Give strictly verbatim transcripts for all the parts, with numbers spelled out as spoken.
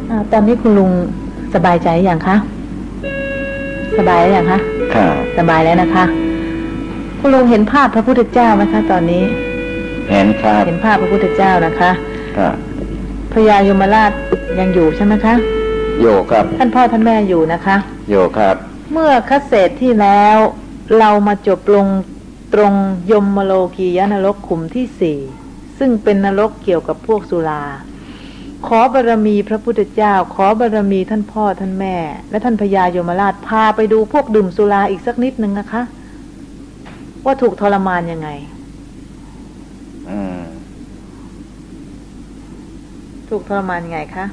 อ่าตอนนี้คุณลุงสบายใจอย่างคะสบายแล้วอย่างคะค่ะสบายแล้วนะคะคุณลุงเห็นภาพพระพุทธเจ้าไหมคะตอนนี้เห็นครับเห็นภาพพระพุทธเจ้านะคะครับพญายมราชยังอยู่ใช่ไหมคะอยู่ครับท่านพ่อท่านแม่อยู่นะคะอยู่ครับเมื่อคเสดที่แล้วเรามาจบลงตรงยมโลกียนรกขุมที่สี่ซึ่งเป็นนรกเกี่ยวกับพวกสุราขอบารมีพระพุทธเจ้าขอบารมีท่านพ่อท่านแม่และท่านพญายมราชพาไปดูพวกดื่มสุราอีกสักนิดนึงนะคะว่าถูกทรมานยังไงอืมถูกทรมานยังไงคะ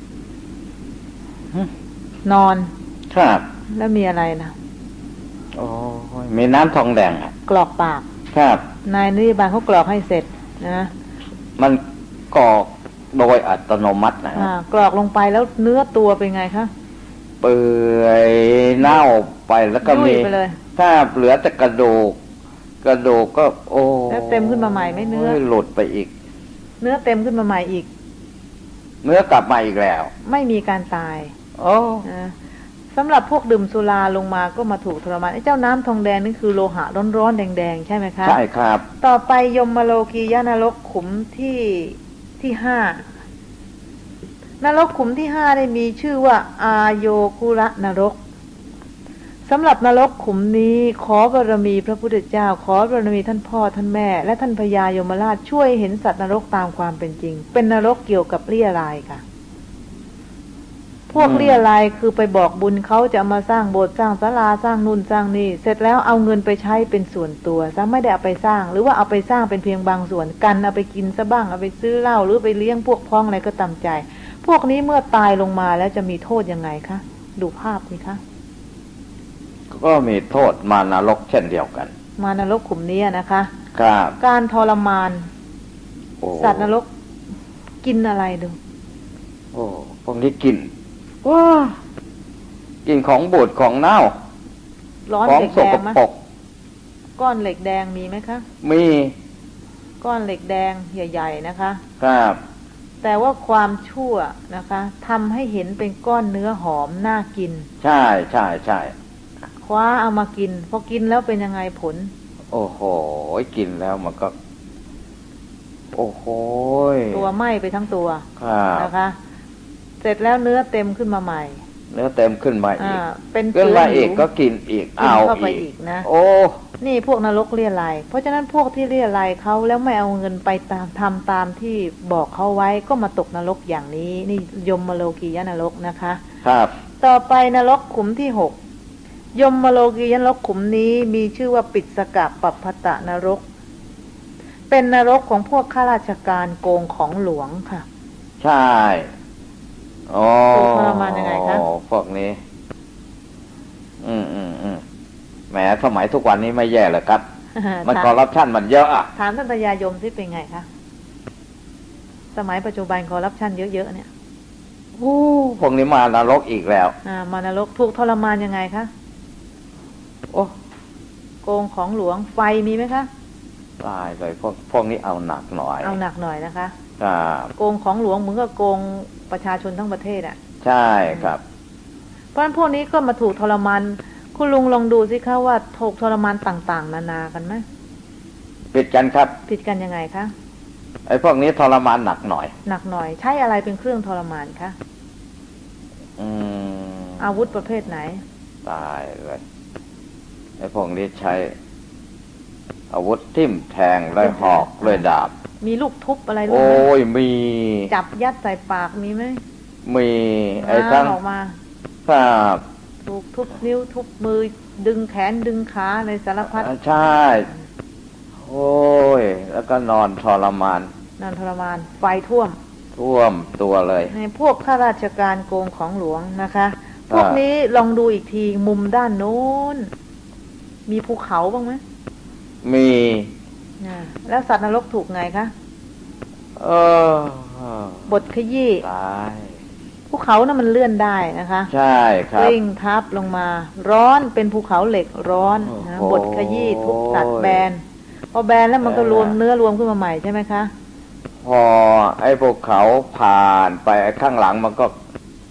นอนครับแล้วมีอะไรนะโอ้มีน้ำทองแดงกรอกปากครับนายนิบาลเขากรอกให้เสร็จนะมันกรอกโดยอัตโนมัตินะอ่ากรอกลงไปแล้วเนื้อตัวเป็นไงคะเปื่อยเน่าไปแล้วก็มีถ้าเหลือแต่กระดูกกระดูกก็โอ้แล้วเต็มขึ้นมาใหม่ไม่เนื้อหลุดไปอีกเนื้อเต็มขึ้นมาใหม่อีกเนื้อกลับมาอีกแล้วไม่มีการตายโอ้สำหรับพวกดื่มสุราลงมาก็มาถูกทรมานไอ้เจ้าน้ำทองแดงนี่คือโลหะร้อนๆแดงๆใช่ไหมคะใช่ครับต่อไปยมโลกียนรกขุมที่ที่ห้า นรกขุมที่ห้าได้มีชื่อว่าอาโยคุระนรกสำหรับนรกขุมนี้ขอบารมีพระพุทธเจ้าขอบารมีท่านพ่อท่านแม่และท่านพญายมราชช่วยเห็นสัตว์นรกตามความเป็นจริงเป็นนรกเกี่ยวกับเรี่ยรายค่ะพวกเรี่ยรายคือไปบอกบุญเขาจะมาสร้างโบสถ์สร้างศาลาสร้างนู่นสร้างนี่เสร็จแล้วเอาเงินไปใช้เป็นส่วนตัวซะไม่ได้เอาไปสร้างหรือว่าเอาไปสร้างเป็นเพียงบางส่วนกันเอาไปกินซะบ้างเอาไปซื้อเหล้าหรือไปเลี้ยงพวกพ้องอะไรก็ตามใจพวกนี้เมื่อตายลงมาแล้วจะมีโทษยังไงคะดูภาพสิคะก็มีโทษมานรกเช่นเดียวกันมานรกขุมนี้นะคะครับการทรมานสัตว์นรกกินอะไรดูโอ้พวกนี้กินว้ากินของบูดของเน่าร้อนเหล็กแดงไหมก้อนเหล็กแดงมีไหมคะมีก้อนเหล็กแดงใหญ่ๆนะคะครับแต่ว่าความชั่วนะคะทำให้เห็นเป็นก้อนเนื้อหอมน่ากินใช่ใช่ใช่คว้าเอามากินพอกินแล้วเป็นยังไงผลโอ้โหกินแล้วมันก็โอ้โหตัวไหม้ไปทั้งตัวนะคะเสร็จแล้วเนื้อเต็มขึ้นมาใหม่เนื้อเต็มขึ้นมาอีกเป็นเกินมาอีกก็กินอีกเอาอีกนะโอ้นี่พวกนรกเรี่ยไรเพราะฉะนั้นพวกที่เรี่ยไรเขาแล้วไม่เอาเงินไปตามทำตามที่บอกเขาไว้ก็มาตกนรกอย่างนี้นี่ยมโลกียนรกนะคะครับต่อไปนรกขุมที่หกยมโลกียนรกขุมนี้มีชื่อว่าปิสกะปัปพตะนรกเป็นนรกของพวกข้าราชการโกงของหลวงค่ะใช่โอ้ทรมานยังไงคะพวกนี้อืมอืมอืมแหมสมัยทุกวันนี้ไม่แย่เลยครับมันคอร์รัปชันมันเยอะอ่ะถามท่านพญายมที่เป็นไงคะสมัยปัจจุบันคอร์รัปชันเยอะๆเนี่ยโอ้พวกนี้มานรกอีกแล้วอ่ามานรกถูกทรมานยังไงคะโอ้โกงของหลวงไฟมีไหมคะตายเลยพวกพวกนี้เอาหนักหน่อยเอาหนักหน่อยนะคะครับโกงของหลวงเหมือนกับโกงประชาชนทั้งประเทศอ่ะใช่ครับเพราะฉะนั้นพวกนี้ก็มาถูกทรมานคุณลุงลองดูสิคะว่าถูกทรมานต่างๆนานากันไหมผิดกันครับผิดกันยังไงคะไอ้พวกนี้ทรมานหนักหน่อยหนักหน่อยใช้อะไรเป็นเครื่องทรมานคะอืมอาวุธประเภทไหนตายเลยไอ้พวกนี้ใช้อาวุธทิ่มแทงเลยหอกเลยดาบมีลูกทุบอะไรด้วยโอ้ยมีจับยัดใส่ปากมีไหมมีไอ้ทั้งออกมาครับถูกทุบนิ้วทุบมือดึงแขนดึงขาในสารพัดใช่โอ้ยแล้วก็นอนทรมานนอนทรมานไฟท่วมท่วมตัวเลยในพวกข้าราชการโกงของหลวงนะคะพวกนี้ลองดูอีกทีมุมด้านโน้นมีภูเขาบ้างไหมมีแล้วสัตว์นรกถูกไงคะเออบทขยี้ตายภูเขาน่ะมันเลื่อนได้นะคะใช่ครับกลิ้งทับลงมาร้อนเป็นภูเขาเหล็กร้อนนะบทขยี้ทุกสัตว์แบนพอแบนแล้วมันก็รวมเนื้อรวมขึ้นมาใหม่ใช่ไหมคะพอไอ้ภูเขาผ่านไปไอ้ข้างหลังมันก็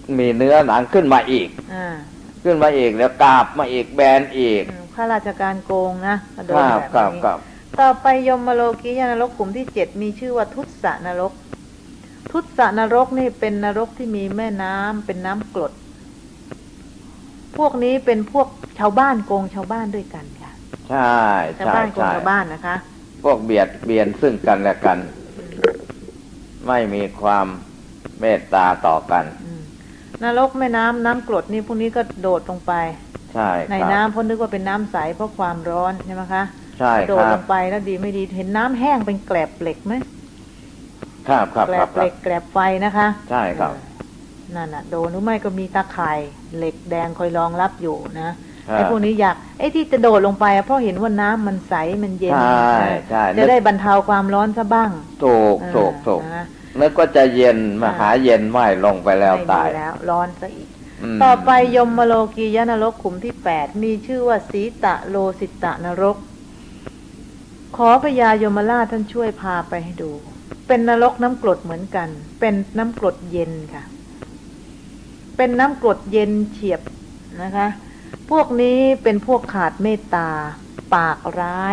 มีเนื้อหนังขึ้นมาอีกอ่าขึ้นมาอีกแล้วกราบมาอีกแบนอีกข้าราชการโกงนะโดนแบบนี้ต่อไปยมโลกียนรกขุมที่เจ็ดมีชื่อว่าทุตสนรก ทุตสนรกนี่เป็นนรกที่มีแม่น้ำเป็นน้ำกรดพวกนี้เป็นพวกชาวบ้านโกงชาวบ้านด้วยกันค่ะใช่ชาวบ้านโกงชาวบ้านนะคะพวกเบียดเบียนซึ่งกันและกันไม่มีความเมตตาต่อกันนรกแม่น้ำน้ำกรดนี่พวกนี้ก็โดดลงไปใช่ในน้ำเพราะนึกว่าเป็นน้ำใสเพราะความร้อนใช่ไหมคะใช่โดดลงไปแล้วดีไม่ดีเห็นน้ำแห้งเป็นแกลบเหล็กไหมครับครับแกลบเหล็กแกลบไฟนะคะใช่ครับนั่นน่ะโดนหรือไม่ก็มีตาข่ายเหล็กแดงคอยรองรับอยู่นะไอ้พวกนี้อยากไอ้ที่จะโดดลงไปเพราะเห็นว่าน้ำมันใสมันเย็นจะได้บรรเทาความร้อนซะบ้างถูกถูกถูกนึกว่าจะเย็นมาหาเย็นไม่ลงไปแล้วตายแล้วร้อนซะอีกต่อไปยมโลกียนรกขุมที่แปดมีชื่อว่าสีตะโลสิตะนรกขอพญายมราชท่านช่วยพาไปให้ดูเป็นนรกน้ำกรดเหมือนกันเป็นน้ำกรดเย็นค่ะเป็นน้ำกรดเย็นเฉียบนะคะพวกนี้เป็นพวกขาดเมตตาปากร้าย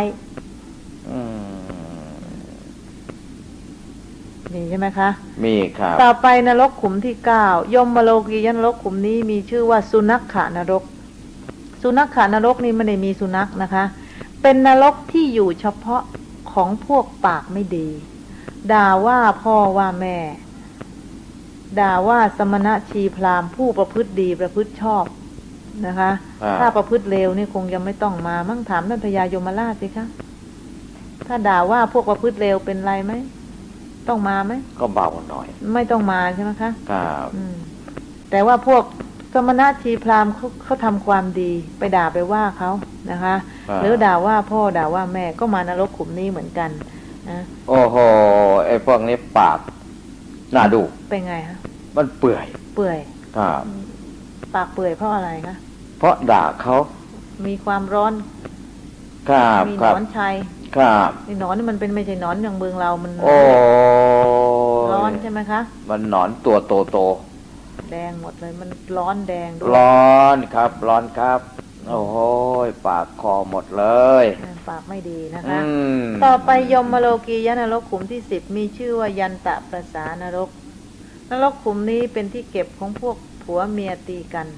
มีใช่ไหมคะมีครับต่อไปนรกขุมที่เก้ายมโลกียนรกขุมนี้มีชื่อว่าสุนัขขานรกสุนัขขานรกนี้ไม่ได้มีสุนัขนะคะเป็นนรกที่อยู่เฉพาะของพวกปากไม่ดีด่าว่าพ่อว่าแม่ด่าว่าสมณะชีพราหมณ์ผู้ประพฤติดีประพฤติชอบนะคะถ้าประพฤติเลวนี่คงยังไม่ต้องมามั่งถามท่านพญายมราชสิคะถ้าด่าว่าพวกประพฤติเลวเป็นไรไหมต้องมาไหมก็เบาหน่อยไม่ต้องมาใช่ไหมคะครับแต่ว่าพวกสมณะชีพราหมณ์เขาเขาทำความดีไปด่าไปว่าเขานะคะหรือด่าว่าพ่อด่าว่าแม่ก็มานรกขุมนี้เหมือนกันนะโอ้โหไอ้พวกนี้ปากน่าดูเป็นไงฮะมันเปื่อยเปื่อยครับปากเปื่อยเพราะอะไรคะเพราะด่าเขามีความร้อนครับมีหนอนชัยครับไอ้หนอนนี่มันเป็นไม่ใช่หนอนอย่างเมืองเรามันโอ้ร้อนใช่ไหมคะมันหนอนตัวโตโตแดงหมดเลยมันร้อนแดงด้วยร้อนครับร้อนครับโอ้โหปากคอหมดเลยปากไม่ดีนะคะต่อไปยมโลกียนรกขุมที่สิบมีชื่อว่ายันตะประสานรกนรกขุมนี้เป็นที่เก็บของพวกผัวเมียตีกัน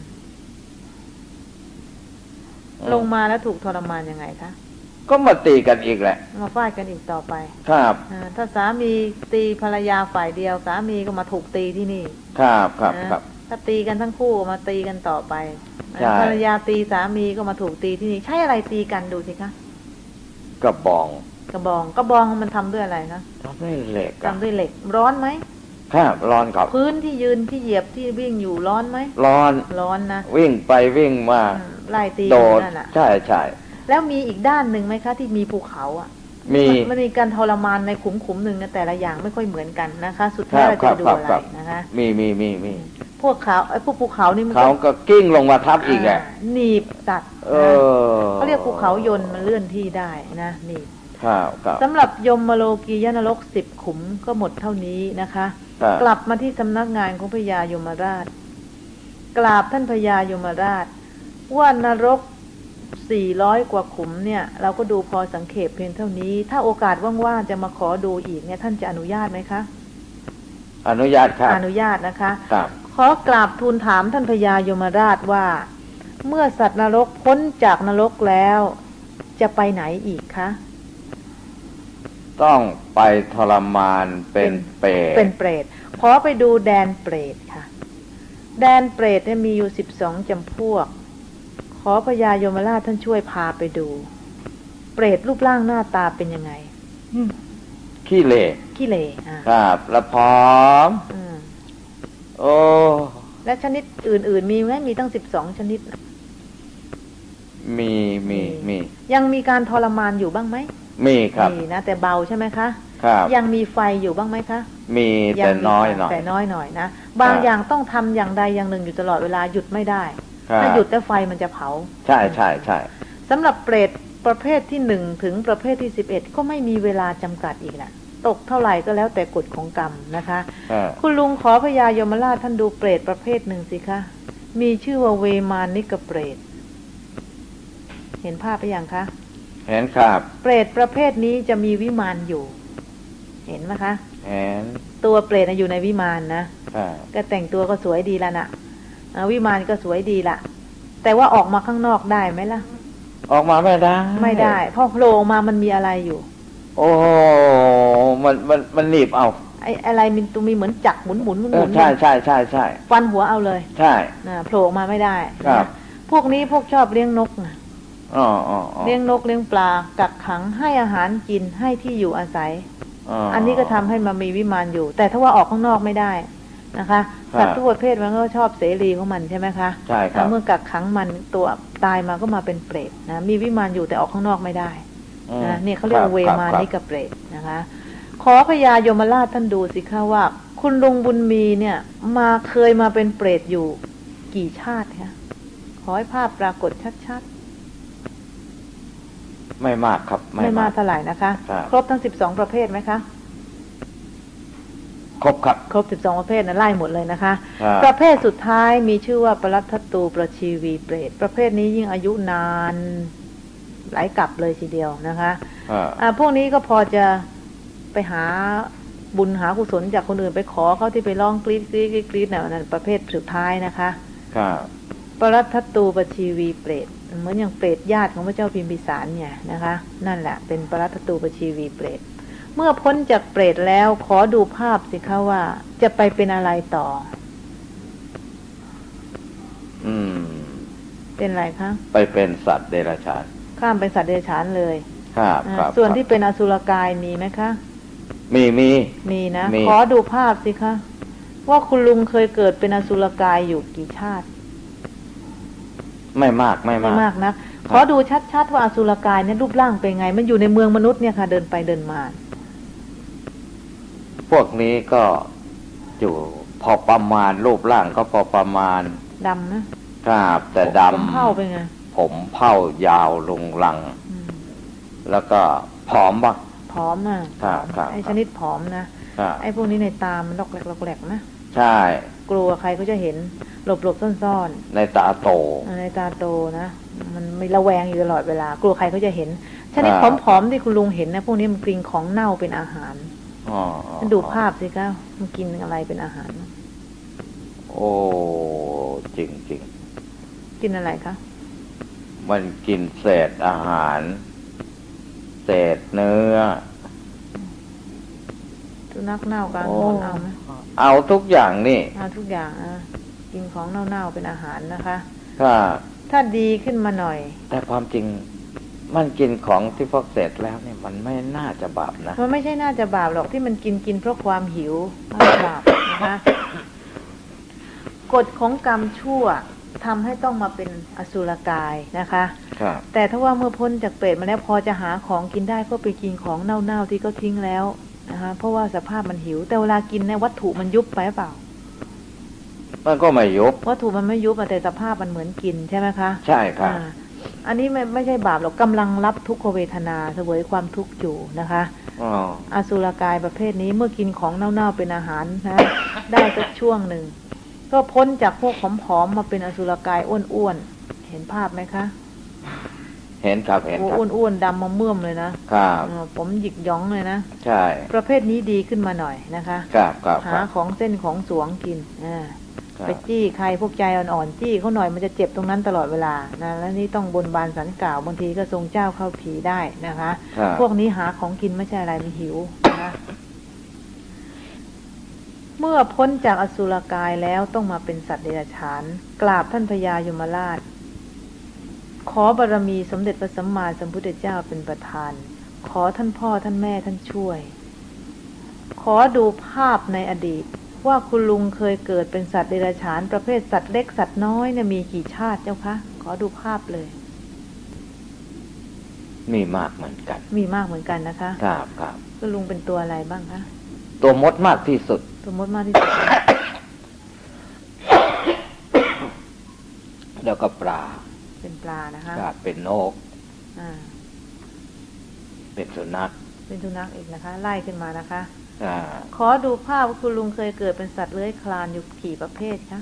ลงมาแล้วถูกทรมานยังไงคะก็มาตีกันอีกแหละมาฟาดกันอีกต่อไปครับถ้าสามีตีภรรยาฝ่ายเดียวสามีก็มาถูกตีที่นี่ครับครับครับถ้าตีกันทั้งคู่มาตีกันต่อไปภรรยาตีสามีก็มาถูกตีที่นี่ใช้อะไรตีกันดูสิคะกระบองกระบองกระบองมันทำด้วยอะไรคะทำด้วยเหล็กทำด้วยเหล็กร้อนไหมครับร้อนครับพื้นที่ยืนที่เหยียบที่วิ่งอยู่ร้อนไหมร้อนร้อนนะวิ่งไปวิ่งมาไล่ตีโดดนั่นแหละใช่ใช่แล้วมีอีกด้านหนึ่งไหมคะที่มีภูเขาอ่ะมีมันมีการทรมานในขุมขุมหนึ่งนะแต่ละอย่างไม่ค่อยเหมือนกันนะคะสุดท้ายเราจะดูอะไรนะคะมีมีมีมีพวกเขาไอ้พวกภูเขานี่มันเขาก็กิ้งลงมาทับอีกแหละหนีบตัดเขาเรียกภูเขายนต์มันเลื่อนที่ได้นะนี่สำหรับยมโลกียนรกสิบขุมก็หมดเท่านี้นะคะกลับมาที่สำนักงานของพญายมราชกราบท่านพญายมราชว่านรกสี่ร้อยกว่าขุมเนี่ยเราก็ดูพอสังเขปเพียงเท่านี้ถ้าโอกาสว่างๆจะมาขอดูอีกเนี่ยท่านจะอนุญาตไหมคะอนุญาตครับอนุญาตนะคะครับขอกราบทูลถามท่านพญายมราชว่าเมื่อสัตว์นรกพ้นจากนรกแล้วจะไปไหนอีกคะต้องไปทรมานเป็นเปรตเป็นเปรตขอไปดูแดนเปรตค่ะแดนเปรตเนี่ยมีอยู่สิบสองจำพวกขอพญายมราชท่านช่วยพาไปดูเปรตรูปร่างหน้าตาเป็นยังไงขี้เหร่ขี้เหร่ครับแล้วพร้อมโอ้และชนิดอื่นๆมีไหมมีตั้งสิบสองชนิดมีมีมียังมีการทรมานอยู่บ้างไหมมีครับมีนะแต่เบาใช่ไหมคะครับยังมีไฟอยู่บ้างไหมคะมีแต่น้อยหน่อยแต่น้อยหน่อยนะบางอย่างต้องทำอย่างใดอย่างหนึ่งอยู่ตลอดเวลาหยุดไม่ได้ถ้าหยุดแล้วไฟมันจะเผาใช่ใช่ใช่สำหรับเปรตประเภทที่หนึ่งถึงประเภทที่สิบเอ็ดก็ไม่มีเวลาจำกัดอีกแหละตกเท่าไหร่ก็แล้วแต่กฎของกรรมนะคะอ่าคุณลุงขอพญายมราชท่านดูเปรตประเภทหนึ่งสิคะมีชื่อว่าเวมานิกเปรตเห็นภาพไปยังคะเห็นครับเปรตประเภทนี้จะมีวิมานอยู่เห็นไหมคะเห็นตัวเปรตอยู่ในวิมานนะอ่าก็แต่งตัวก็สวยดีละนะวิมานก็สวยดีละแต่ว่าออกมาข้างนอกได้ไหมล่ะออกมาไม่ได้ไม่ได้เพราะโผล่ออกมามันมีอะไรอยู่โอ้มันมันมันหนีบเอาไอ้อะไรมันตัวมีเหมือนจักรหมุนหมุนหมุนใช่ใช่ใช่ใช่ฟันหัวเอาเลยใช่โผล่ออกมาไม่ได้ครับพวกนี้พวกชอบเลี้ยงนกนะอ๋ออ๋อเลี้ยงนกเลี้ยงปลากักขังให้อาหารกินให้ที่อยู่อาศัยอันนี้ก็ทำให้มันมีวิมานอยู่แต่ถ้าว่าออกข้างนอกไม่ได้นะคะสัตว์ทุกประเภทมันก็ชอบเสรีของมันใช่ไหมคะใช่ครับเมื่อกักขังมันตัวตายมาก็มาเป็นเปรตนะมีวิมานอยู่แต่ออกข้างนอกไม่ได้นะนี่เขาเรียกเวมานิกเปรตนะคะขอพญายมราชท่านดูสิคะว่าคุณลุงบุญมีเนี่ยมาเคยมาเป็นเปรตอยู่กี่ชาติคะขอให้ภาพปรากฏชัดๆไม่มากครับไม่มากเท่าไหร่นะคะครบทั้งสิบสองประเภทไหมคะครบครับครบสิบสองประเภทนะไล่หมดเลยนะคะประเภทสุดท้ายมีชื่อว่าปรัตถตูประชีวีเปรตประเภทนี้ยิ่งอายุนานหลายกลับเลยทีเดียวนะคะอ่าพวกนี้ก็พอจะไปหาบุญหากุศลจากคนอื่นไปขอเขาที่ไปร้องกรี๊ดกรี๊ดกรี๊ดเนี่ยนั่นประเภทสุดท้ายนะคะครับปรัตถตูประชีวีเปรตเหมือนอย่างเปรตญาติของพระเจ้าพิมพิสารเนี่ยนะคะนั่นแหละเป็นปรัตถตูประชีวีเปรตเมื่อพ้นจากเปรตแล้วขอดูภาพสิคะว่าจะไปเป็นอะไรต่ออืมเป็นอะไรคะไปเป็นสัตว์เดรัจฉานข้ามเป็นสัตว์เดรัจฉานเลยครับครับส่วนที่เป็นอสุรกายมีไหมคะมีมีมีนะขอดูภาพสิคะว่าคุณลุงเคยเกิดเป็นอสุรกายอยู่กี่ชาติไม่มากไม่มากไม่มากนะขอดูชัดๆว่าอสุรกายเนี่ยรูปร่างเป็นไงมันอยู่ในเมืองมนุษย์เนี่ยค่ะเดินไปเดินมาพวกนี้ก็อยู่พอประมาณรูปร่างก็พอประมาณดำนะครับแต่ดำผมเผ่าเป็นไงผมเผ่ายาวลงหลังแล้วก็ผอมบ้างผอมอ่ะไอ้ชนิดผอมนะไอ้พวกนี้ในตามันลอกแหลกลอกแหลกนะใช่กลัวใครก็จะเห็นหลบหลบซ่อนๆในตาโตในตาโตนะมันไม่ระแวงอยู่ตลอดเวลากลัวใครเขาจะเห็นชนิดผอมๆที่คุณลุงเห็นนะพวกนี้มันกินของเน่าเป็นอาหารอ๋อดูภาพสิคะมันกินอะไรเป็นอาหารโอ้จริงจริงกินอะไรคะมันกินเศษอาหารเศษเนื้อสุนัขเน่ากันหมดเอาไหมเอาทุกอย่างนี่เอาทุกอย่างอ่ะกินของเน่าๆเป็นอาหารนะคะถ้าถ้าดีขึ้นมาหน่อยแต่ความจริงมันกินของที่พวกเศษแล้วเนี่ยมันไม่น่าจะบาปนะมันไม่ใช่น่าจะบาปหรอกที่มันกินกินเพราะความหิวไม่บาปนะคะกฎของกรรมชั่วทำให้ต้องมาเป็นอสุรกายนะคะแต่ถ้าว่าเมื่อพ้นจากเปรตมาแล้วพอจะหาของกินได้ก็ไปกินของเน่าๆที่เขาทิ้งแล้วนะคะเพราะว่าสภาพมันหิวแต่เวลากินเนี่ยวัตถุมันยุบไปเปล่ามันก็ไม่ยุบวัตถุมันไม่ยุบแต่สภาพมันเหมือนกินใช่ไหมคะใช่ครับอันนี้ไม่ไม่ใช่บาปหรอกกำลังรับทุกขเวทนาเสวยความทุกข์อยู่นะคะอ๋ออสุรกายประเภทนี้เมื่อกินของเน่าๆเป็นอาหารนะได้สักช่วงหนึ่งก็พ้นจากพวกผอมๆมาเป็นอสุรกายอ้วนๆเห็นภาพไหมคะเห็นครับเห็นครับอ้วนๆดำมาเมื่อมเลยนะครับผมหยิกย้องเลยนะใช่ประเภทนี้ดีขึ้นมาหน่อยนะคะครับครับหาของเส้นของสวงกินอ่าไปจี้ใครพวกใจอ่อนๆจี้เขาหน่อยมันจะเจ็บตรงนั้นตลอดเวลานะแล้วนี่ต้องบนบานสันกล่าวบางทีก็ทรงเจ้าเข้าผีได้นะคะพวกนี้หาของกินไม่ใช่อะไรมันหิวนะคะเมื่อพ้นจากอสุรกายแล้วต้องมาเป็นสัตว์เดรัจฉานกราบท่านพญายมราชขอบารมีสมเด็จพระสัมมาสัมพุทธเจ้าเป็นประธานขอท่านพ่อท่านแม่ท่านช่วยขอดูภาพในอดีตว่าคุณลุงเคยเกิดเป็นสัตว์เดรัจฉานประเภทสัตว์เล็กสัตว์น้อยเนี่ยมีกี่ชาติเจ้าคะขอดูภาพเลยมีมากเหมือนกันมีมากเหมือนกันนะคะครับครับคุณลุงเป็นตัวอะไรบ้างคะตัวมดมากที่สุดตัวมดมากที่สุดแล้วก็ปลาเป็นปลานะคะครับเป็นนกอ่าเป็นสุนัขเป็นสุนัขอีกนะคะ ไล่ขึ้นมานะคะอ่าขอดูภาพว่าคุณลุงเคยเกิดเป็นสัตว์เลื้อยคลานอยู่กี่ประเภทคะ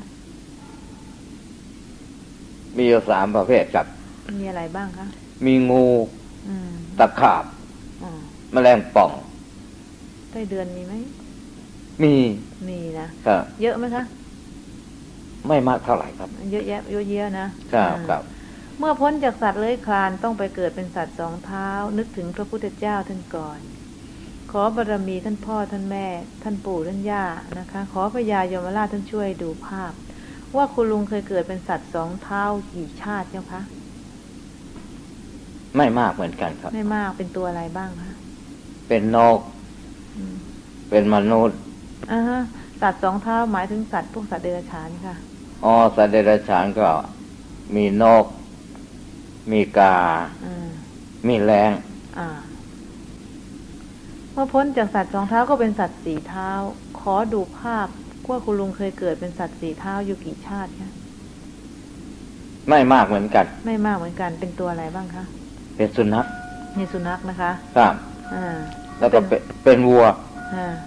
มีอยู่สามประเภทครับมีอะไรบ้างคะมีงูอืมตะขาบอ๋อแมลงป่องไส้เดือนมีไหมมีมีนะครับ เยอะไหมคะไม่มากเท่าไหร่ครับเยอะแยะเยอะแยะนะครับครับเมื่อพ้นจากสัตว์เลื้อยคลานต้องไปเกิดเป็นสัตว์สองเท้า นึกถึงพระพุทธเจ้าท่านก่อน ขอบารมีท่านพ่อท่านแม่ ท่านปู่ท่านย่านะคะ ขอพญายมราชท่านช่วยดูภาพ ว่าคุณลุงเคยเกิดเป็นสัตว์สองเท้ากี่ชาติเจ้าคะไม่มากเหมือนกันครับไม่มากเป็นตัวอะไรบ้างคะเป็นนกเป็นมนุษย์อ่าฮะสัตว์สองเท้าหมายถึงสัตว์พวกสัตว์เดรัจฉานค่ะอ๋อสัตว์เดรัจฉานก็มีนก มีกามีแรงอ่าเมื่อพ้นจากสัตว์สองเท้าก็เป็นสัตว์สี่เท้า ขอดูภาพว่าคุณลุงเคยเกิดเป็นสัตว์สี่เท้าอยู่กี่ชาติคะไม่มากเหมือนกันไม่มากเหมือนกันเป็นตัวอะไรบ้างคะเป็นสุนัขมีสุนัขนะคะครับอ่าแล้วก็เป็นเป็นวัวอ่า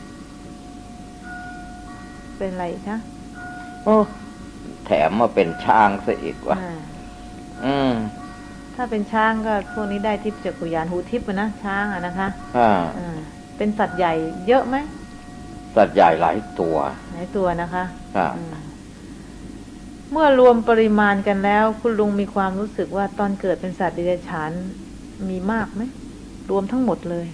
เป็นอะไรคะโอ้แถมมาเป็นช้างซะอีกว่ะอืมถ้าเป็นช้างก็พวกนี้ได้ทิพย์จากกุญญาณหูทิพย์นะช้างอ่ะนะคะอ่าเป็นสัตว์ใหญ่เยอะไหมสัตว์ใหญ่หลายตัวหลายตัวนะคะครับเมื่อรวมปริมาณกันแล้วคุณลุงมีความรู้สึกว่าตอนเกิดเป็นสัตว์เดรัจฉานมีมากไหมรวมทั้งหมดเลย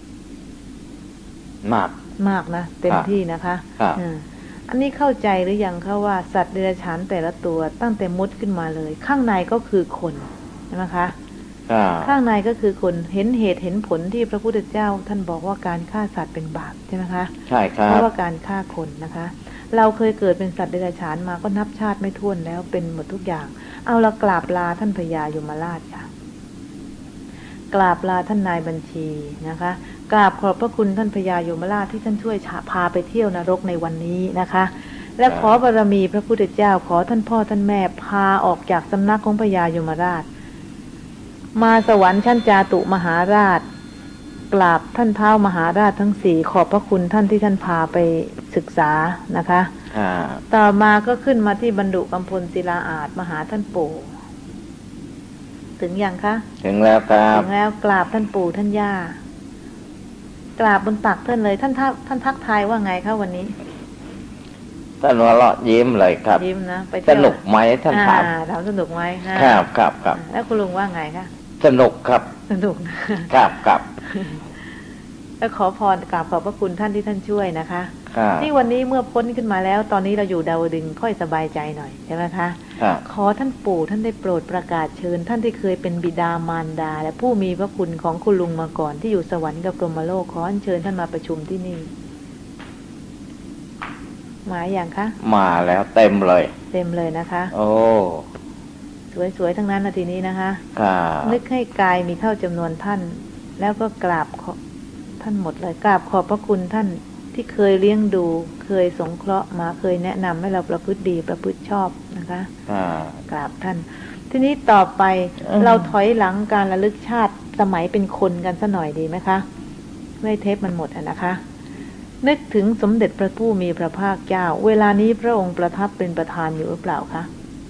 มากมากนะเต็มที่นะคะอันนี้เข้าใจหรือยังคะว่าสัตว์เดรัจฉานแต่ละตัวตั้งแต่มุดขึ้นมาเลยข้างในก็คือคนใช่ไหมคะข้างในก็คือคนเห็นเหตุเห็นผลที่พระพุทธเจ้าท่านบอกว่าการฆ่าสัตว์เป็นบาปใช่ไหมคะใช่ครับเพราะว่าการฆ่าคนนะคะเราเคยเกิดเป็นสัตว์เดรัจฉานมาก็นับชาติไม่ถ้วนแล้วเป็นหมดทุกอย่างเอาละกราบลาท่านพญายมราชค่ะกราบลาท่านนายบัญชีนะคะกราบขอบพระคุณท่านพญายมราชที่ท่านช่วยพาไปเที่ยวนรกในวันนี้นะคะและขอบารมีพระพุทธเจ้าขอท่านพ่อท่านแม่พาออกจากสำนักของพญายมราชมาสวรรค์ชั้นจาตุมหาราชกราบท่านเท้ามหาราชทั้งสี่ขอบพระคุณท่านที่ท่านพาไปศึกษานะคะต่อมาก็ขึ้นมาที่บรรดุกำพลศิลาอาจมาหาท่านปู่ถึงยังคะถึงแล้วครับถึงแล้วกราบท่านปู่ท่านย่ากราบบนตักท่านเลยท่านท่านทักทายว่าไงคะวันนี้ท่านหัวเราะยิ้มเลยครับยิ้มนะไปสนุกไหมท่านถามถามสนุกไหมครับครับครับแล้วคุณลุงว่าไงคะสนุกครับสนุกครับครับแล้วขอพรกราบขอบพระคุณท่านที่ท่านช่วยนะคะนี่วันนี้เมื่อพ้นขึ้นมาแล้วตอนนี้เราอยู่ดาวดึงค่อยสบายใจหน่อยใช่ไหมคะขอท่านปู่ท่านได้โปรดประกาศเชิญท่านที่เคยเป็นบิดามารดาและผู้มีพระคุณของคุณลุงมาก่อนที่อยู่สวรรค์กับพรหมโลกขออัญเชิญท่านมาประชุมที่นี่มาอย่างคะมาแล้วเต็มเลยเต็มเลยนะคะโอ้สวยๆทั้งนั้นนาทีนี้นะคะนึกให้กายมีเท่าจำนวนท่านแล้วก็กราบท่านหมดเลยกราบขอบพระคุณท่านที่เคยเลี้ยงดูเคยสงเคราะห์มาเคยแนะนำให้เราประพฤติดีประพฤติชอบนะคะกราบท่านทีนี้ต่อไปเราถอยหลังการระลึกชาติสมัยเป็นคนกันสักหน่อยดีไหมคะไม่เทปมันหมดอ่ะนะคะนึกถึงสมเด็จพระผู้มีพระภาคเจ้าเวลานี้พระองค์ประทับเป็นประธานอยู่หรือเปล่าคะ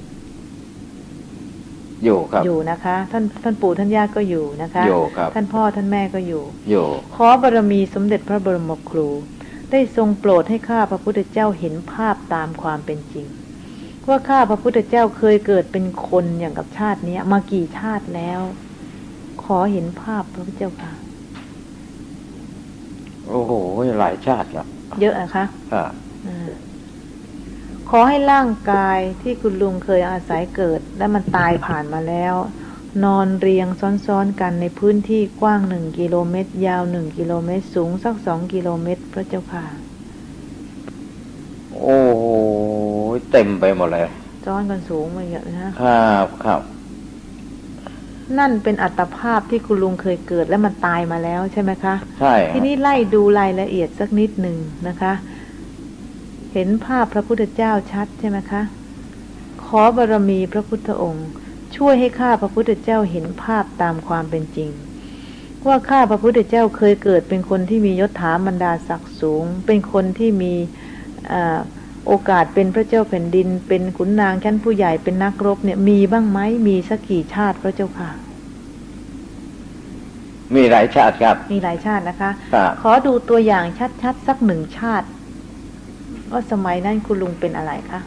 อยู่ครับอยู่นะคะท่านท่านปู่ท่านย่าก็อยู่นะคะอยู่ครับท่านพ่อท่านแม่ก็อยู่อยู่ขอบารมีสมเด็จพระบรมครูได้ทรงโปรดให้ข้าพระพุทธเจ้าเห็นภาพตามความเป็นจริงว่าข้าพระพุทธเจ้าเคยเกิดเป็นคนอย่างกับชาตินี้มากี่ชาติแล้วขอเห็นภาพพระพุทธเจ้าค่ะโอ้โหหลายชาติแล้วเยอะอะคะค่ะขอให้ร่างกายที่คุณลุงเคยอาศัยเกิดและมันตายผ่านมาแล้วนอนเรียงซ้อนๆกันในพื้นที่กว้างหนึ่งกิโลเมตรยาวหนึ่งกิโลเมตรสูงสักสองกิโลเมตรพระเจ้าค่ะโอ้โหเต็มไปหมดเลยซ้อนกันสูงมาเยอะนะครับครับนั่นเป็นอัตภาพที่คุณลุงเคยเกิดและมันตายมาแล้วใช่ไหมคะใช่ทีนี้ไล่ดูรายละเอียดสักนิดหนึ่งนะคะเห็นภาพพระพุทธเจ้าชัดใช่ไหมคะขอบารมีพระพุทธองค์ช่วยให้ข้าพระพุทธเจ้าเห็นภาพตามความเป็นจริงว่าข้าพระพุทธเจ้าเคยเกิดเป็นคนที่มียศถาบรรดาศักดิ์สูงเป็นคนที่มีโอกาสเป็นพระเจ้าแผ่นดินเป็นขุนนางชั้นผู้ใหญ่เป็นนักรบเนี่ยมีบ้างไหมมีสักกี่ชาติพระเจ้าค่ะมีหลายชาติครับมีหลายชาตินะคะขอดูตัวอย่างชัดๆสักหนึ่งชาติว่าสมัยนั้นคุณลุงเป็นอะไรคะ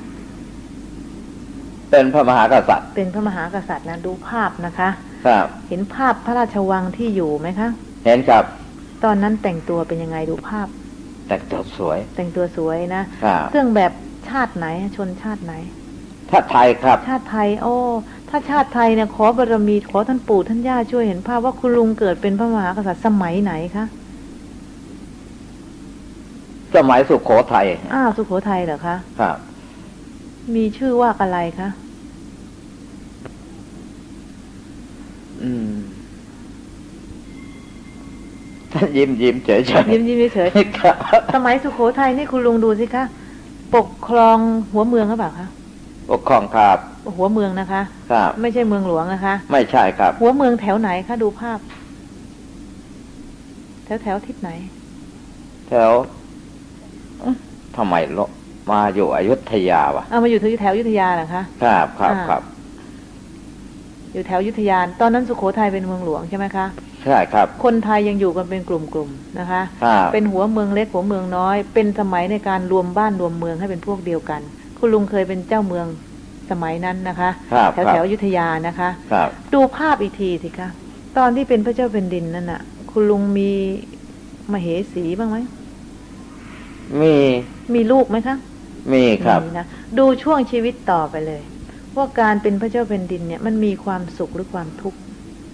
เป็นพระมหากษัตริย์เป็นพระมหากษัตริย์นะดูภาพนะคะครับเห็นภาพพระราชวังที่อยู่ไหมคะเห็นครับตอนนั้นแต่งตัวเป็นยังไงดูภาพแต่งตัวสวยแต่งตัวสวยนะเครื่องแบบชาติไหนชนชาติไหนชาติไทยครับชาติไทยโอ้ถ้าชาติไทยเนี่ยขอบารมีขอท่านปู่ท่านย่าช่วยเห็นภาพว่าคุณลุงเกิดเป็นพระมหากษัตริย์สมัยไหนคะสมัยสุโขทัยอ้าวสุโขทัยเหรอคะครับมีชื่อว่าอะไรคะอืมท่านยิ้มยิ้มเฉยเฉยยิ้มยิ้มเฉยสมัยสุโขทัยนี่คุณลุงดูสิคะปกครองหัวเมืองหรือเปล่าคะปกครองครับหัวเมืองนะคะครับไม่ใช่เมืองหลวงนะคะไม่ใช่ครับหัวเมืองแถวไหนคะดูภาพแถวแถวทิศไหนแถวทำไมลมาอยู่อยุธยาวะเอามาอยู่แถวอยุธยาเหรอคะครับครับครับอยู่แถวอยุธยาตอนนั้นสุโขทัยเป็นเมืองหลวงใช่ไหมคะใช่ครับคนไทยยังอยู่กันเป็นกลุ่มๆนะคะเป็นหัวเมืองเล็กหัวเมืองน้อยเป็นสมัยในการรวมบ้านรวมเมืองให้เป็นพวกเดียวกันคุณลุงเคยเป็นเจ้าเมืองสมัยนั้นนะคะแถวแถวอยุธยานะคะดูภาพอีกทีสิคะตอนที่เป็นพระเจ้าแผ่นดินนั่นน่ะคุณลุงมีมเหสีบ้างไหมมีมีลูกไหมคะมีครับนะดูช่วงชีวิตต่อไปเลยว่าการเป็นพระเจ้าแผ่นดินเนี่ยมันมีความสุขหรือความทุกข์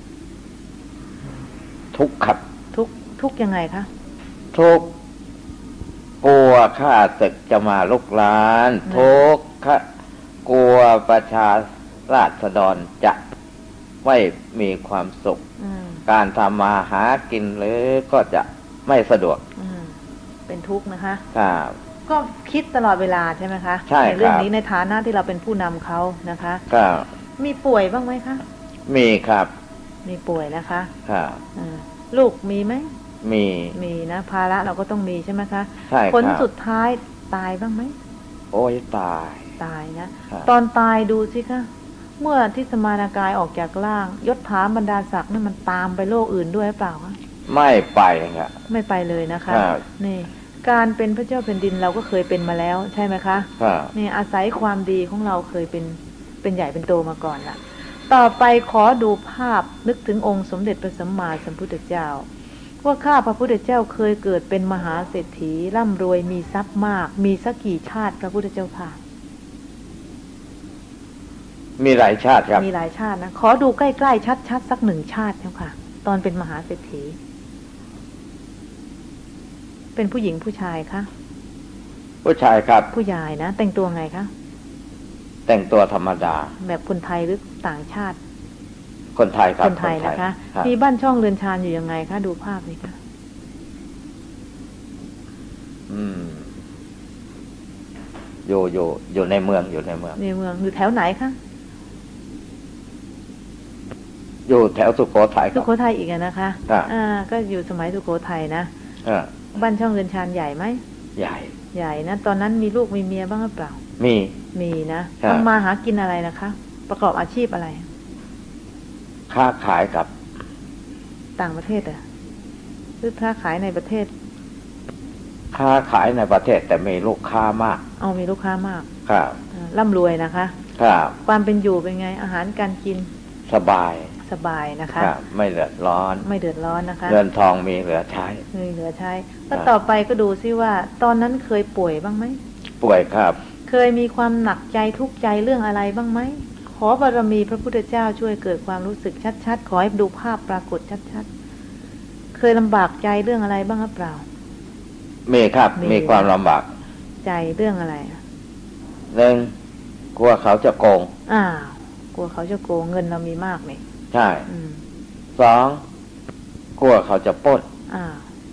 ทุกข์ครับทุกข์ทุกข์ยังไงคะทุกข์กลัวข้าศึกจะมาลุกลานทุกข์กลัวประชาราษฎรจะไม่มีความสุขการทำมาหากินหรือก็จะไม่สะดวกเป็นทุกข์นะคะครับก็คิดตลอดเวลาใช่ไหมคะใช่ในเรื่องนี้ในฐานะที่เราเป็นผู้นำเขานะคะครับมีป่วยบ้างไหมคะมีครับมีป่วยนะคะครับลูกมีไหมมีมีนะภาระเราก็ต้องมีใช่ไหมคะใช่ครับผลสุดท้ายตายบ้างไหมโอ้ยตายตายนะตอนตายดูสิคะเมื่อที่สมานากายออกจากร่างยศถาบรรดาศักดิ์นั่นมันตามไปโลกอื่นด้วยหรือเปล่าคะไม่ไปครับไม่ไปเลยนะคะนี่การเป็นพระเจ้าแผ่นดินเราก็เคยเป็นมาแล้วใช่ไหมคะนี่อาศัยความดีของเราเคยเป็นเป็นใหญ่เป็นโตมาก่อนล่ะต่อไปขอดูภาพนึกถึงองค์สมเด็จพระสัมมาสัมพุทธเจ้าว่าข้าพระพุทธเจ้าเคยเกิดเป็นมหาเศรษฐีร่ำรวยมีทรัพย์มากมีสักกี่ชาติพระพุทธเจ้าค่ะมีหลายชาติครับมีหลายชาตินะขอดูใกล้ๆชัดๆสักหนึ่งชาติเจ้าค่ะตอนเป็นมหาเศรษฐีเป็นผู้หญิงผู้ชายคะผู้ชายครับผู้ชายนะแต่งตัวไงคะแต่งตัวธรรมดาแบบคนไทยหรือต่างชาติคนไทยครับคนไทยนะคะมีบ้านช่องเรือนชานอยู่ยังไงคะดูภาพสิคะอืมอยู่อยู่อยู่ในเมืองอยู่ในเมืองในเมืองอยู่แถวไหนคะอยู่แถวสุโขทัยสุโขทัยอีกนะคะอ่าก็อยู่สมัยสุโขทัยนะบ้านช่องเรือนชานใหญ่ไหมใหญ่ใหญ่นะตอนนั้นมีลูกมีเมียบ้างหรือเปล่ามีมีนะทำมาหากินอะไรนะคะประกอบอาชีพอะไรค้าขายกับต่างประเทศอ่ะหรือค้าขายในประเทศค้าขายในประเทศแต่มีลูกค้ามากเอามีลูกค้ามากครับร่ำรวยนะคะครับความเป็นอยู่เป็นไงอาหารการกินสบายสบายนะคะไม่เดือดร้อนไม่เดือดร้อนนะคะเงินทองมีเหลือใช้มีเหลือใช้แล้วต่อไปก็ดูซิว่าตอนนั้นเคยป่วยบ้างไหมป่วยครับเคยมีความหนักใจทุกข์ใจเรื่องอะไรบ้างไหมขอบารมีพระพุทธเจ้าช่วยเกิดความรู้สึกชัดๆขอให้ดูภาพปรากฏชัดๆเคยลำบากใจเรื่องอะไรบ้างหรือเปล่ามีครับมีความลำบากใจเรื่องอะไรหนึ่งกลัวเขาจะโกงอ่ากลัวเขาจะโกงเงินเรามีมากนี่ใช่สองกลัวเขาจะปล้นอ่า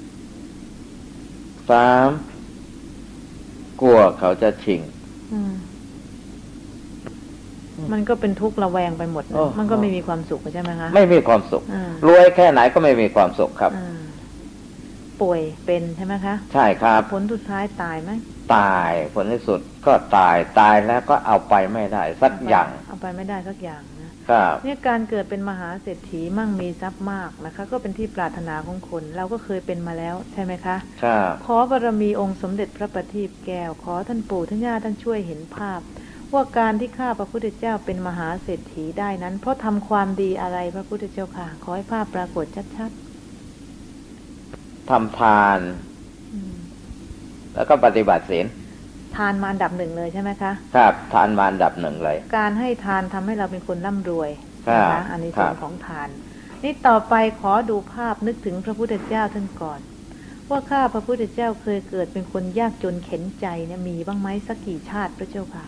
สามกลัวเขาจะชิงมันก็เป็นทุกข์ระแวงไปหมดนะมันก็ไม่มีความสุขใช่ไหมคะไม่มีความสุขรวยแค่ไหนก็ไม่มีความสุขครับป่วยเป็นใช่ไหมคะใช่ครับผลสุดท้ายตายไหมตายผลที่สุดก็ตายตายแล้วก็เอาไปไม่ได้สักอย่างเอาไปไม่ได้สักอย่างนะครับนี่การเกิดเป็นมหาเศรษฐีมั่งมีทรัพย์มากนะคะก็เป็นที่ปรารถนาของคนเราก็เคยเป็นมาแล้วใช่ไหมคะครับขอบารมีองค์สมเด็จพระประทีปแก้วขอท่านปู่ท่านย่าท่านช่วยเห็นภาพว่าการที่ข้าพระพุทธเจ้าเป็นมหาเศรษฐีได้นั้นเพราะทำความดีอะไรพระพุทธเจ้าค่ะขอให้ภาพปรากฏชัดๆทำทานแล้วก็ปฏิบัติศีลทานมาอันดับหนึ่งเลยใช่ไหมคะครับทานมาอันดับหนึ่งเลยการให้ทานทำให้เราเป็นคนร่ำรวยนะคะอันนี้ส่วนของทานนี่ต่อไปขอดูภาพนึกถึงพระพุทธเจ้าท่านก่อนว่าข้าพระพุทธเจ้าเคยเกิดเป็นคนยากจนเข็ญใจเนี่ยมีบ้างไหมสักกี่ชาติพระเจ้าค่ะ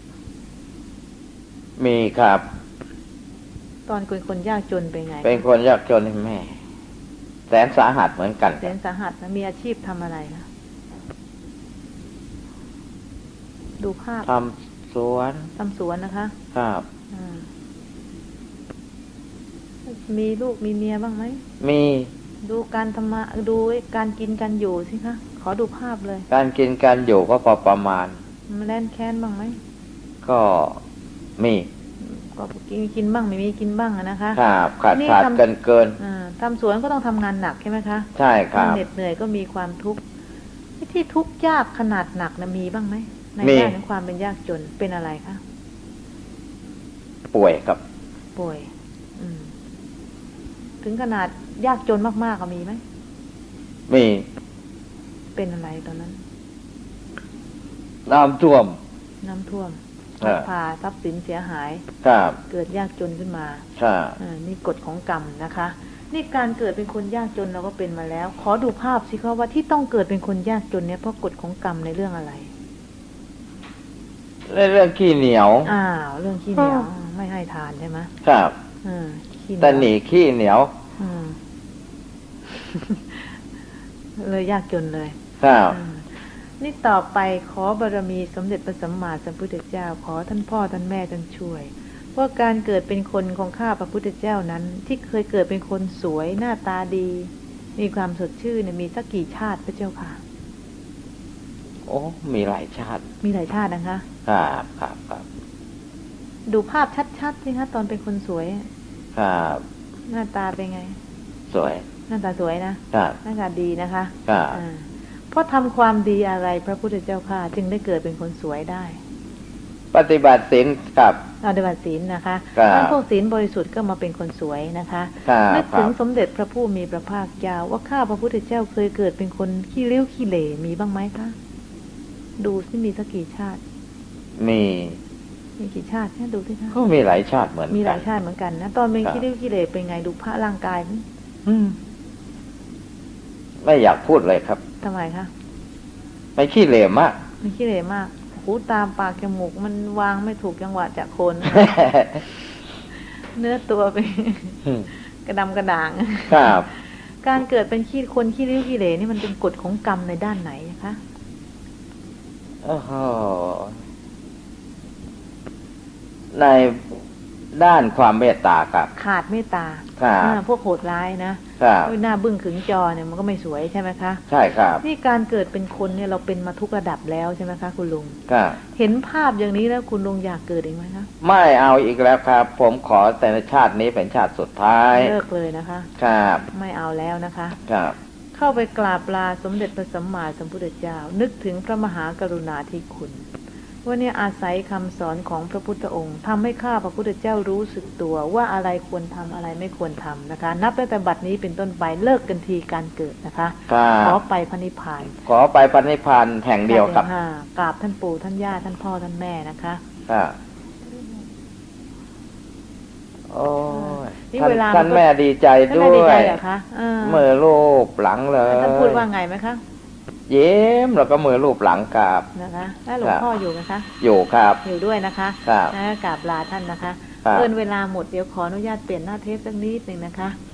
มีครับตอนเป็นคนยากจนเป็นไงเป็นคนยากจนแม่แสนสาหัสเหมือนกันแสนสาหัสนะมีอาชีพทำอะไรนะดูภาพทำสวนทำสวนนะคะครับมีลูกมีเมียบ้างไหมมีดูการทำมาดูการกินการอยู่สิคะขอดูภาพเลยการกินการอยู่ก็พอประมาณมาแล่นแค้นบ้างไหมก็มีก็กินกินบ้างไม่มีกินบ้างนะคะครับขาดขาดเกินเกินทำสวนก็ต้องทำงานหนักใช่ไหมคะใช่ครับเหน็ดเหนื่อยก็มีความทุกข์ที่ทุกข์ยากขนาดหนักนะมีบ้างไหมในด้านของความเป็นยากจนเป็นอะไรคะป่วยครับป่วยถึงขนาดยากจนมากๆก็มีไหมมีเป็นอะไรตอนนั้นน้ำท่วมน้ำท่วมพาทรัพย์สินเสียหายครับเกิดยากจนขึ้นมาครับนี่กฎของกรรมนะคะนี่การเกิดเป็นคนยากจนเราก็เป็นมาแล้วขอดูภาพสิคะว่าที่ต้องเกิดเป็นคนยากจนเนี่ยเพราะกฎของกรรมในเรื่องอะไรเรื่องขี้เหนียวอ้าวเรื่องขี้เหนียวไม่ให้ทานใช่ไหมครับแต่หนีขี้เหนียวเลยยากจนเลยครับนี่ต่อไปขอบารมีสมเด็จพระสัมมาสัมพุทธเจ้าขอท่านพ่อท่านแม่ท่านช่วยว่าการเกิดเป็นคนของข้าพระพุทธเจ้านั้นที่เคยเกิดเป็นคนสวยหน้าตาดีมีความสดชื่นเนี่ยมีสักกี่ชาติพระเจ้าค่ะโอ้มีหลายชาติมีหลายชาตินะคะครับครับครับดูภาพชัดๆสิคะตอนเป็นคนสวยครับหน้าตาเป็นไงสวยหน้าตาสวยนะครับหน้าตาดีนะคะครับเพราะทำความดีอะไรพระพุทธเจ้าค่ะจึงได้เกิดเป็นคนสวยได้ปฏิบัติศีลกับปฏิบัติศีลนะคะท่านพวกศีลบริสุทธิ์ก็มาเป็นคนสวยนะคะนึกถึงสมเด็จพระผู้มีพระภาคเจ้าว่าข้าพระพุทธเจ้าเคยเกิดเป็นคนขี้ริ้วขี้เหร่มีบ้างไหมคะดูสิมีสักกี่ชาติมีมีกี่ชาติเนี่ยดูสิคะก็มีหลายชาติเหมือนกันมีหลายชาติเหมือนกันนะตอนเป็นขี้ริ้วขี้เหร่เป็นไงดูพระร่างกายอืมไม่อยากพูดเลยครับทำไมคะไม่ขี้เหร่มากไม่ขี้เหร่มากหูตาปากจมูกมันวางไม่ถูกจังหวะจากคน เนื้อตัวเป็นกระดำกระด่างครับการเกิดเป็นขี้คนขี้ริ้วขี้เหร่นี่มันเป็นกฎของกรรมในด้านไหนนะคะโอ้โหในด้านความเมตตาครับขาดเมตตาพวกโหดร้ายนะหน้าบึ้งขึงจอเนี่ยมันก็ไม่สวยใช่ไหมคะใช่ครับนี่การเกิดเป็นคนเนี่ยเราเป็นมาทุกระดับแล้วใช่ไหมคะคุณลุงครับเห็นภาพอย่างนี้แล้วคุณลุงอยากเกิดอีกไหมคะไม่เอาอีกแล้วครับผมขอแต่ในชาตินี้เป็นชาติสุดท้ายเลิกเลยนะคะครับไม่เอาแล้วนะคะครับเข้าไปกราบลาสมเด็จพระสัมมาสัมพุทธเจ้านึกถึงพระมหากรุณาธิคุณว่าเนี่ยอาศัยคำสอนของพระพุทธองค์ทำให้ข้าพระพุทธเจ้ารู้สึกตัวว่าอะไรควรทำอะไรไม่ควรทำนะคะนับตั้งแต่บัดนี้เป็นต้นไปเลิกกันทีการเกิดนะคะขอไปพระนิพพานขอไปพระนิพพานแห่งเดียวครับกราบท่านปู่ท่านย่าท่านพ่อท่านแม่นะคะโอ้ท่านแม่ดีใจด้วยเมื่อลูกหลังเลยท่านพูดว่าไงไหมคะเย้มแล้วก็มือรูปหลังกราบนะคะแล้วหลวงพ่ออยู่นะคะอยู่ครับอยู่ด้วยนะคะครับกราบลาท่านนะคะเกินเวลาหมดเดี๋ยวขออนุญาตเปลี่ยนหน้าเทปสักนิดหนึ่งนะคะ